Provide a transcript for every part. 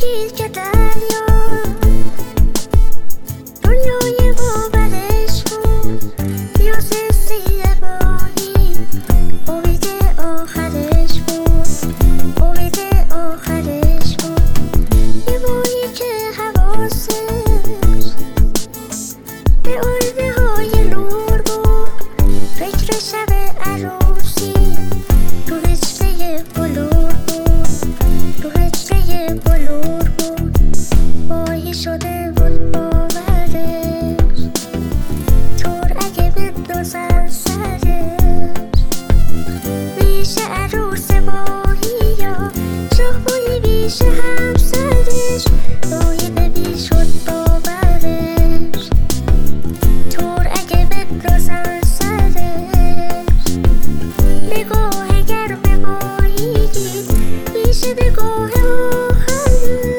گیر که دریا دنیای باورش بود پیاز سیه ماهی امید آخرش بود امید آخرش بود یه ماهی که حواسش به آینه های نور بود فکر شب عروسی تو هجله بلور بود تو هجله بلور بود ماهی شده بود باورش طور اگه بندازن سرش ریش عروس ماهی یا شاخمایی بیش همسرش ماهی نمیشد باورش طور اگه بندازن سرش نگاه گرم ماهی دید بیش نگاه آخرش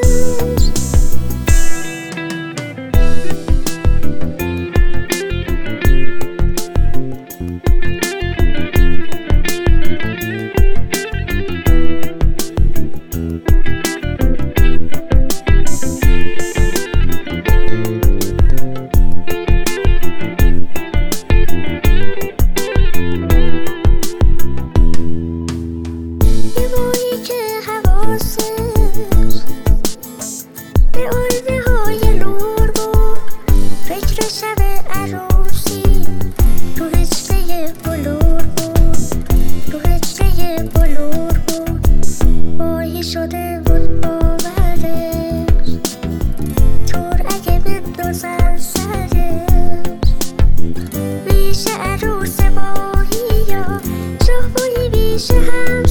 یه ماهی که حواسش به آینه های نور بود فکر شب عروسی تو هجله بلور بود تو هجله بلور بود ماهی شده بود باورش طور اگه بندازن سرش ریش عروس ماهی یا شاخمایی بیش هم